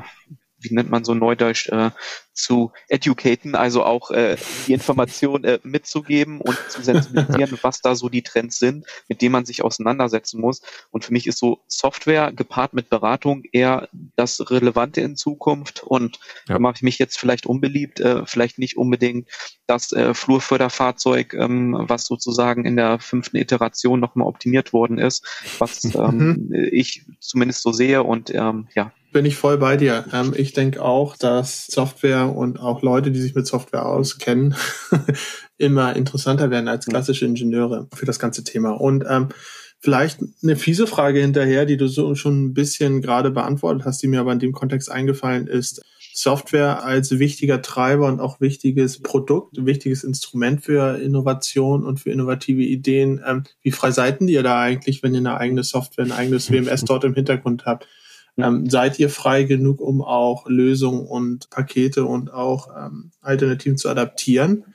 Speaker 4: wie nennt man so neudeutsch, zu educaten, also auch die Information mitzugeben und zu sensibilisieren, was da so die Trends sind, mit denen man sich auseinandersetzen muss. Und für mich ist so Software gepaart mit Beratung eher das Relevante in Zukunft. Und da mache ich mich jetzt vielleicht unbeliebt, vielleicht nicht unbedingt das Flurförderfahrzeug, was sozusagen in der 5. Iteration nochmal optimiert worden ist, was ich zumindest so sehe und
Speaker 2: Bin ich voll bei dir. Ich denke auch, dass Software und auch Leute, die sich mit Software auskennen, immer interessanter werden als klassische Ingenieure für das ganze Thema. Und vielleicht eine fiese Frage hinterher, die du so schon ein bisschen gerade beantwortet hast, die mir aber in dem Kontext eingefallen ist. Software als wichtiger Treiber und auch wichtiges Produkt, wichtiges Instrument für Innovation und für innovative Ideen. Wie frei seid ihr da eigentlich, wenn ihr eine eigene Software, ein eigenes WMS dort im Hintergrund habt? Seid ihr frei genug, um auch Lösungen und Pakete und auch Alternativen zu adaptieren?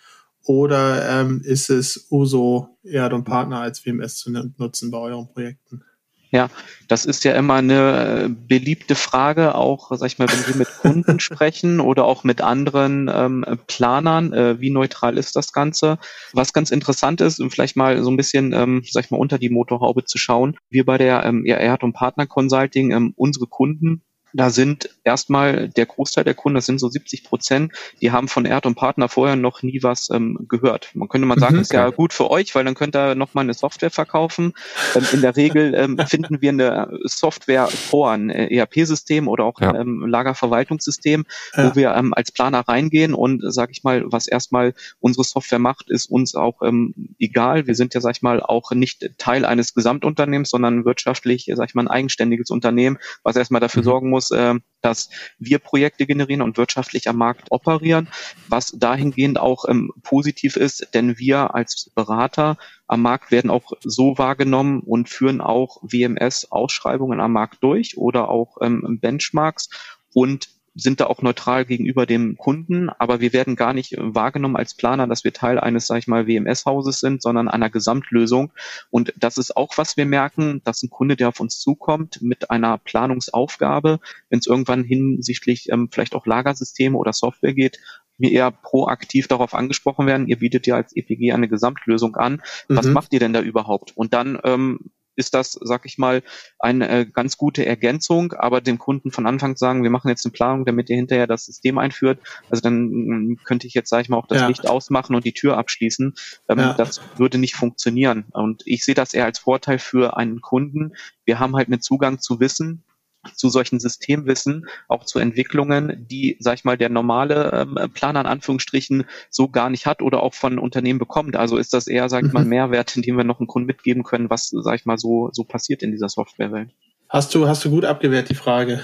Speaker 2: oder ist es Uso, Erd und Partner als WMS zu nutzen bei euren Projekten?
Speaker 4: Ja, das ist ja immer eine beliebte Frage, auch, sag ich mal, wenn wir mit Kunden sprechen oder auch mit anderen Planern, wie neutral ist das Ganze? Was ganz interessant ist, um vielleicht mal so ein bisschen, sag ich mal, unter die Motorhaube zu schauen. Wir bei der Erd und Partner Consulting, unsere Kunden, da sind erstmal der Großteil der Kunden, das sind so 70%, die haben von Erd und Partner vorher noch nie was gehört. Man könnte sagen, ist ja gut für euch, weil dann könnt ihr nochmal eine Software verkaufen. In der Regel finden wir eine Software vor, ein ERP-System oder auch ein Lagerverwaltungssystem, wo wir als Planer reingehen und, sag ich mal, was erstmal unsere Software macht, ist uns auch egal. Wir sind ja, sag ich mal, auch nicht Teil eines Gesamtunternehmens, sondern wirtschaftlich, sag ich mal, ein eigenständiges Unternehmen, was erstmal dafür sorgen muss, dass wir Projekte generieren und wirtschaftlich am Markt operieren, was dahingehend auch positiv ist, denn wir als Berater am Markt werden auch so wahrgenommen und führen auch WMS-Ausschreibungen am Markt durch oder auch Benchmarks und sind da auch neutral gegenüber dem Kunden, aber wir werden gar nicht wahrgenommen als Planer, dass wir Teil eines, sag ich mal, WMS-Hauses sind, sondern einer Gesamtlösung. Und das ist auch, was wir merken, dass ein Kunde, der auf uns zukommt mit einer Planungsaufgabe, wenn es irgendwann hinsichtlich vielleicht auch Lagersysteme oder Software geht, wir eher proaktiv darauf angesprochen werden, ihr bietet ja als EPG eine Gesamtlösung an, was macht ihr denn da überhaupt? Und dann ist das, sag ich mal, eine ganz gute Ergänzung, aber dem Kunden von Anfang sagen, wir machen jetzt eine Planung, damit ihr hinterher das System einführt, also dann könnte ich jetzt, sag ich mal, auch das Licht ausmachen und die Tür abschließen. Das würde nicht funktionieren. Und ich sehe das eher als Vorteil für einen Kunden. Wir haben halt einen Zugang zu Wissen, zu solchen Systemwissen, auch zu Entwicklungen, die, sag ich mal, der normale Planer in Anführungsstrichen so gar nicht hat oder auch von Unternehmen bekommt. Also ist das eher, sag ich mal, ein Mehrwert, indem wir noch einen Kunden mitgeben können, was, sag ich mal, so passiert in dieser Softwarewelt.
Speaker 2: Hast du gut abgewehrt, die Frage.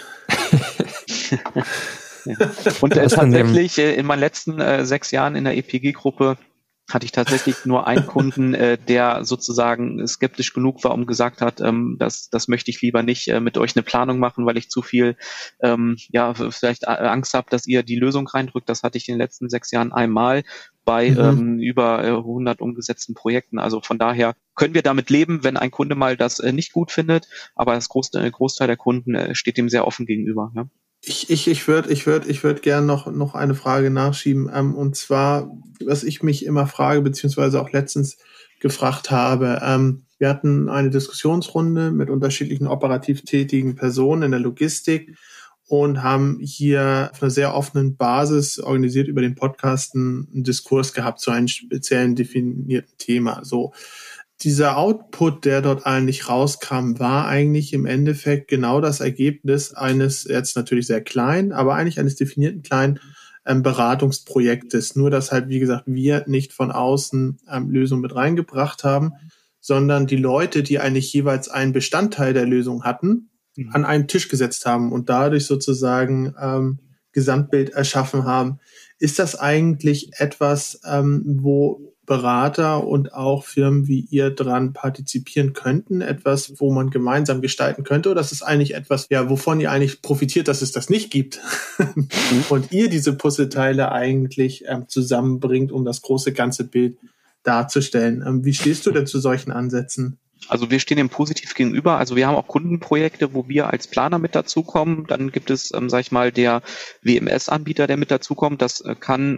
Speaker 4: Ja. Und tatsächlich in meinen letzten 6 Jahren in der EPG-Gruppe hatte ich tatsächlich nur einen Kunden, der sozusagen skeptisch genug war und gesagt hat, das möchte ich lieber nicht mit euch eine Planung machen, weil ich zu viel vielleicht Angst habe, dass ihr die Lösung reindrückt. Das hatte ich in den letzten 6 Jahren einmal bei über 100 umgesetzten Projekten. Also von daher können wir damit leben, wenn ein Kunde mal das nicht gut findet, aber das Großteil der Kunden steht dem sehr offen gegenüber. Ja.
Speaker 2: Ich würde gerne noch eine Frage nachschieben, und zwar, was ich mich immer frage, beziehungsweise auch letztens gefragt habe. Wir hatten eine Diskussionsrunde mit unterschiedlichen operativ tätigen Personen in der Logistik und haben hier auf einer sehr offenen Basis organisiert über den Podcast einen Diskurs gehabt zu einem speziellen definierten Thema. So. Dieser Output, der dort eigentlich rauskam, war eigentlich im Endeffekt genau das Ergebnis eines, jetzt natürlich sehr kleinen, aber eigentlich eines definierten kleinen Beratungsprojektes. Nur, dass halt, wie gesagt, wir nicht von außen Lösungen mit reingebracht haben, sondern die Leute, die eigentlich jeweils einen Bestandteil der Lösung hatten, an einen Tisch gesetzt haben und dadurch sozusagen Gesamtbild erschaffen haben. Ist das eigentlich etwas, wo Berater und auch Firmen wie ihr dran partizipieren könnten, etwas, wo man gemeinsam gestalten könnte, oder ist es eigentlich etwas, wovon ihr eigentlich profitiert, dass es das nicht gibt und ihr diese Puzzleteile eigentlich zusammenbringt, um das große ganze Bild darzustellen? Wie stehst du denn zu solchen Ansätzen?
Speaker 4: Also wir stehen dem positiv gegenüber. Also wir haben auch Kundenprojekte, wo wir als Planer mit dazukommen. Dann gibt es, sag ich mal, der WMS-Anbieter, der mit dazukommt. Das kann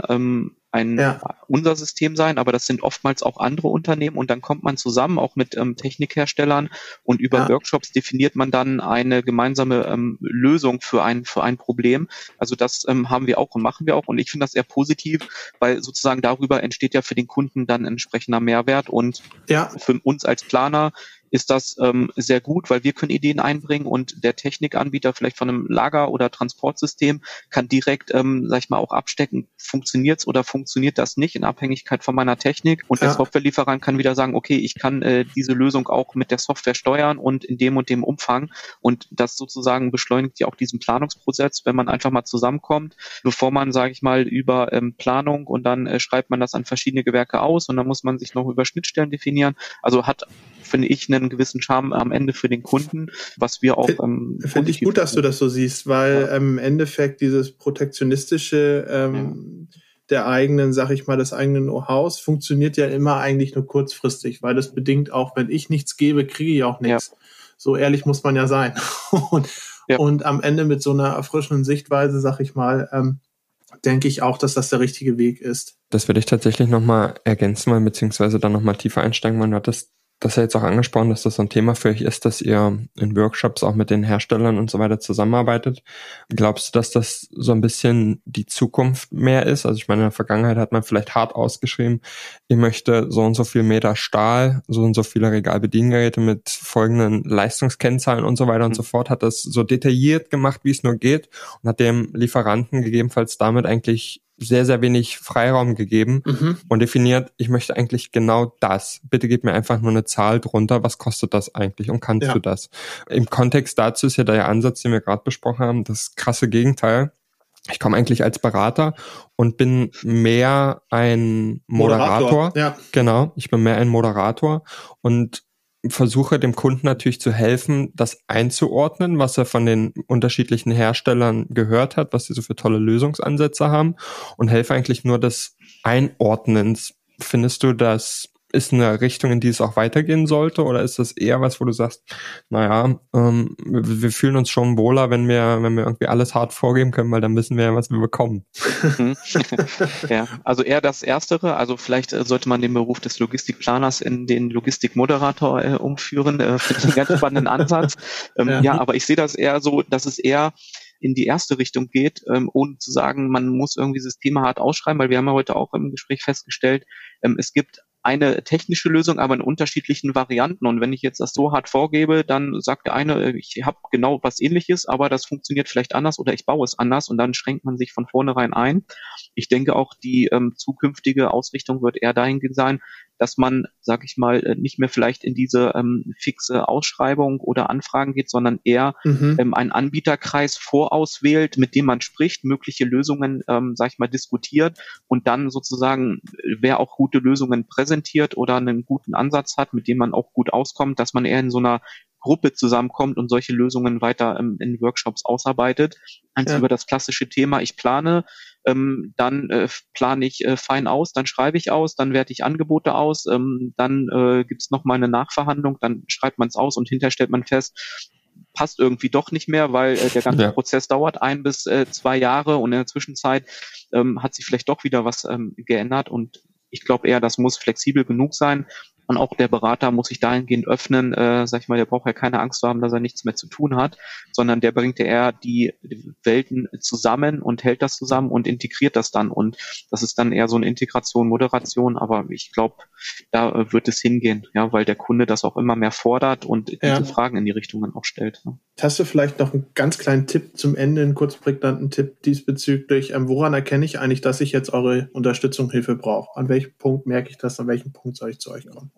Speaker 4: unser System sein, aber das sind oftmals auch andere Unternehmen und dann kommt man zusammen, auch mit Technikherstellern und über Workshops definiert man dann eine gemeinsame Lösung für ein Problem. Also das haben wir auch und machen wir auch und ich finde das eher positiv, weil sozusagen darüber entsteht ja für den Kunden dann entsprechender Mehrwert und für uns als Planer ist das sehr gut, weil wir können Ideen einbringen und der Technikanbieter vielleicht von einem Lager- oder Transportsystem kann direkt, sag ich mal, auch abstecken, funktioniert's oder funktioniert das nicht in Abhängigkeit von meiner Technik und der Softwarelieferant kann wieder sagen, okay, ich kann diese Lösung auch mit der Software steuern und in dem und dem Umfang und das sozusagen beschleunigt ja auch diesen Planungsprozess, wenn man einfach mal zusammenkommt, bevor man, sage ich mal, über Planung und dann schreibt man das an verschiedene Gewerke aus und dann muss man sich noch über Schnittstellen definieren, also hat, finde ich, einen gewissen Charme am Ende für den Kunden, was wir auch
Speaker 2: finde ich gut, dass du das so siehst, weil im Endeffekt dieses protektionistische der eigenen, sag ich mal, des eigenen Know-hows funktioniert ja immer eigentlich nur kurzfristig, weil das bedingt auch, wenn ich nichts gebe, kriege ich auch nichts. Ja. So ehrlich muss man ja sein. Und am Ende mit so einer erfrischenden Sichtweise, sag ich mal, denke ich auch, dass das der richtige Weg ist.
Speaker 3: Das würde ich tatsächlich nochmal ergänzen wollen, beziehungsweise dann nochmal tiefer einsteigen wollen. Du hattest das ja jetzt auch angesprochen, dass das so ein Thema für euch ist, dass ihr in Workshops auch mit den Herstellern und so weiter zusammenarbeitet. Glaubst du, dass das so ein bisschen die Zukunft mehr ist? Also ich meine, in der Vergangenheit hat man vielleicht hart ausgeschrieben, ich möchte so und so viel Meter Stahl, so und so viele Regalbediengeräte mit folgenden Leistungskennzahlen und so weiter und so fort, hat das so detailliert gemacht, wie es nur geht und hat dem Lieferanten gegebenenfalls damit eigentlich sehr, sehr wenig Freiraum gegeben und definiert, ich möchte eigentlich genau das. Bitte gib mir einfach nur eine Zahl drunter. Was kostet das eigentlich und kannst du das? Im Kontext dazu ist ja der Ansatz, den wir gerade besprochen haben, das krasse Gegenteil. Ich komme eigentlich als Berater und bin mehr ein Moderator. Ja. Genau, ich bin mehr ein Moderator und versuche dem Kunden natürlich zu helfen, das einzuordnen, was er von den unterschiedlichen Herstellern gehört hat, was sie so für tolle Lösungsansätze haben und helfe eigentlich nur des Einordnens. Findest du, das ist eine Richtung, in die es auch weitergehen sollte, oder ist das eher was, wo du sagst, naja, wir fühlen uns schon wohler, wenn wir irgendwie alles hart vorgeben können, weil dann wissen wir ja, was wir bekommen.
Speaker 4: Ja, also eher das Erstere, also vielleicht sollte man den Beruf des Logistikplaners in den Logistikmoderator umführen, finde ich einen ganz spannenden Ansatz. Ja, aber ich sehe das eher so, dass es eher in die erste Richtung geht, ohne zu sagen, man muss irgendwie Systeme hart ausschreiben, weil wir haben ja heute auch im Gespräch festgestellt, es gibt eine technische Lösung, aber in unterschiedlichen Varianten. Und wenn ich jetzt das so hart vorgebe, dann sagt der eine, ich habe genau was Ähnliches, aber das funktioniert vielleicht anders oder ich baue es anders und dann schränkt man sich von vornherein ein. Ich denke auch, die zukünftige Ausrichtung wird eher dahingehend sein, dass man, sag ich mal, nicht mehr vielleicht in diese fixe Ausschreibung oder Anfragen geht, sondern eher einen Anbieterkreis vorauswählt, mit dem man spricht, mögliche Lösungen, sag ich mal, diskutiert und dann sozusagen, wer auch gute Lösungen präsentiert oder einen guten Ansatz hat, mit dem man auch gut auskommt, dass man eher in so einer Gruppe zusammenkommt und solche Lösungen weiter in Workshops ausarbeitet, als über das klassische Thema, ich plane, dann plane ich fein aus, dann schreibe ich aus, dann werte ich Angebote aus, dann gibt's noch mal eine Nachverhandlung, dann schreibt man es aus und hinterher stellt man fest, passt irgendwie doch nicht mehr, weil der ganze Prozess dauert 1 bis 2 Jahre und in der Zwischenzeit hat sich vielleicht doch wieder was geändert und ich glaube eher, das muss flexibel genug sein. Und auch der Berater muss sich dahingehend öffnen, sag ich mal, der braucht ja keine Angst zu haben, dass er nichts mehr zu tun hat, sondern der bringt ja eher die Welten zusammen und hält das zusammen und integriert das dann. Und das ist dann eher so eine Integration, Moderation, aber ich glaube, da wird es hingehen, ja, weil der Kunde das auch immer mehr fordert und diese Fragen in die Richtungen auch stellt. Ja.
Speaker 2: Hast du vielleicht noch einen ganz kleinen Tipp zum Ende, einen kurz prägnanten Tipp diesbezüglich? Woran erkenne ich eigentlich, dass ich jetzt eure Unterstützung, Hilfe brauche? An welchem Punkt merke ich das? An welchem Punkt soll ich zu euch kommen?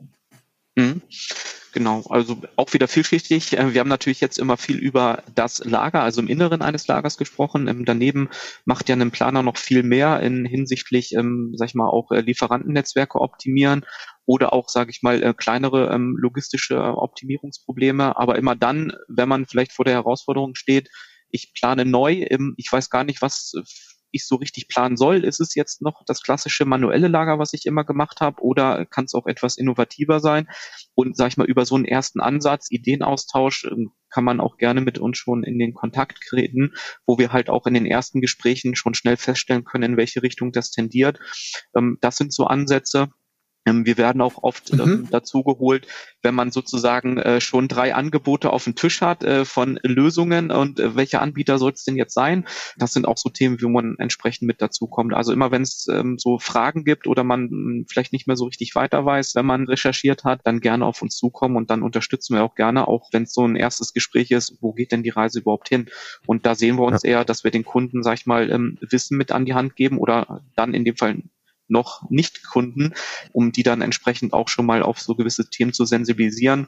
Speaker 4: Genau, also auch wieder vielschichtig. Wir haben natürlich jetzt immer viel über das Lager, also im Inneren eines Lagers gesprochen. Daneben macht ja ein Planer noch viel mehr in hinsichtlich, sag ich mal, auch Lieferantennetzwerke optimieren oder auch, sage ich mal, kleinere logistische Optimierungsprobleme. Aber immer dann, wenn man vielleicht vor der Herausforderung steht, ich plane neu, ich weiß gar nicht, was ich so richtig planen soll. Ist es jetzt noch das klassische manuelle Lager, was ich immer gemacht habe, oder kann es auch etwas innovativer sein? Und sag ich mal, über so einen ersten Ansatz, Ideenaustausch, kann man auch gerne mit uns schon in den Kontakt treten, wo wir halt auch in den ersten Gesprächen schon schnell feststellen können, in welche Richtung das tendiert. Das sind so Ansätze. Wir werden auch oft dazu geholt, wenn man sozusagen schon 3 Angebote auf dem Tisch hat von Lösungen und welcher Anbieter soll es denn jetzt sein? Das sind auch so Themen, wo man entsprechend mit dazu kommt. Also immer wenn es so Fragen gibt oder man vielleicht nicht mehr so richtig weiter weiß, wenn man recherchiert hat, dann gerne auf uns zukommen und dann unterstützen wir auch gerne, auch wenn es so ein erstes Gespräch ist, wo geht denn die Reise überhaupt hin? Und da sehen wir uns eher, dass wir den Kunden, sag ich mal, Wissen mit an die Hand geben oder dann in dem Fall noch nicht Kunden, um die dann entsprechend auch schon mal auf so gewisse Themen zu sensibilisieren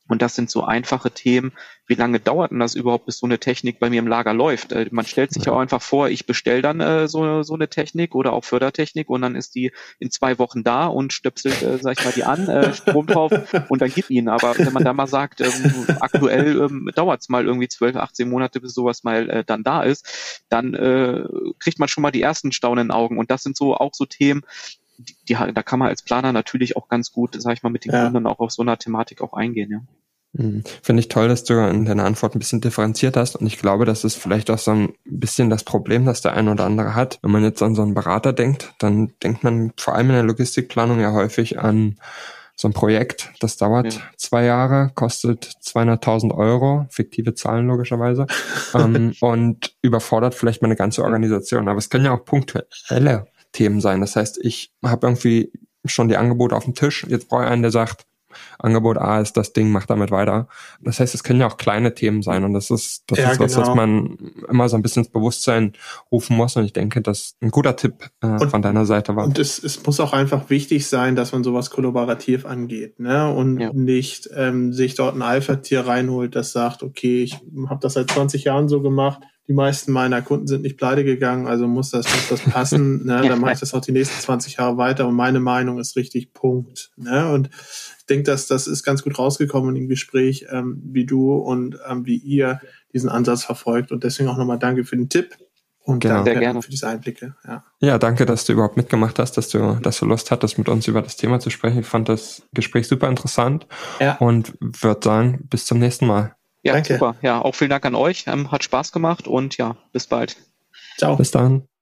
Speaker 4: Und das sind so einfache Themen. Wie lange dauert denn das überhaupt, bis so eine Technik bei mir im Lager läuft? Man stellt sich ja auch einfach vor, ich bestelle dann so eine Technik oder auch Fördertechnik und dann ist die in 2 Wochen da und stöpselt, sag ich mal, die an, Strom drauf und dann gib ihn. Aber wenn man da mal sagt, aktuell dauert es mal irgendwie 12, 18 Monate, bis sowas mal dann da ist, dann kriegt man schon mal die ersten staunenden Augen. Und das sind auch so Themen, da kann man als Planer natürlich auch ganz gut, sag ich mal, mit den Kunden auch auf so einer Thematik auch eingehen, ja.
Speaker 3: Finde ich toll, dass du in deiner Antwort ein bisschen differenziert hast und ich glaube, das ist vielleicht auch so ein bisschen das Problem, das der eine oder andere hat. Wenn man jetzt an so einen Berater denkt, dann denkt man vor allem in der Logistikplanung ja häufig an so ein Projekt, das dauert 2 Jahre, kostet 200.000 Euro, fiktive Zahlen logischerweise, und überfordert vielleicht mal eine ganze Organisation. Aber es können ja auch punktuelle Themen sein. Das heißt, ich habe irgendwie schon die Angebote auf dem Tisch. Jetzt brauche ich einen, der sagt, Angebot A ist das Ding, mach damit weiter. Das heißt, es können ja auch kleine Themen sein und das ist was man immer so ein bisschen ins Bewusstsein rufen muss und ich denke, das ein guter Tipp von deiner Seite war.
Speaker 2: Und es muss auch einfach wichtig sein, dass man sowas kollaborativ angeht, ne? Und nicht sich dort ein Alpha-Tier reinholt, das sagt, okay, ich habe das seit 20 Jahren so gemacht, die meisten meiner Kunden sind nicht pleite gegangen, also muss das passen, ne? Dann mache ich das auch die nächsten 20 Jahre weiter und meine Meinung ist richtig, Punkt. Ne? Und ich denke, das ist ganz gut rausgekommen im Gespräch, wie du und wie ihr diesen Ansatz verfolgt. Und deswegen auch nochmal danke für den Tipp und danke für diese Einblicke.
Speaker 3: Ja, danke, dass du überhaupt mitgemacht hast, dass du Lust hattest, mit uns über das Thema zu sprechen. Ich fand das Gespräch super interessant und würde sagen, bis zum nächsten Mal.
Speaker 4: Ja, danke. Super. Ja, auch vielen Dank an euch. Hat Spaß gemacht und ja, bis bald.
Speaker 3: Ciao. Bis dann.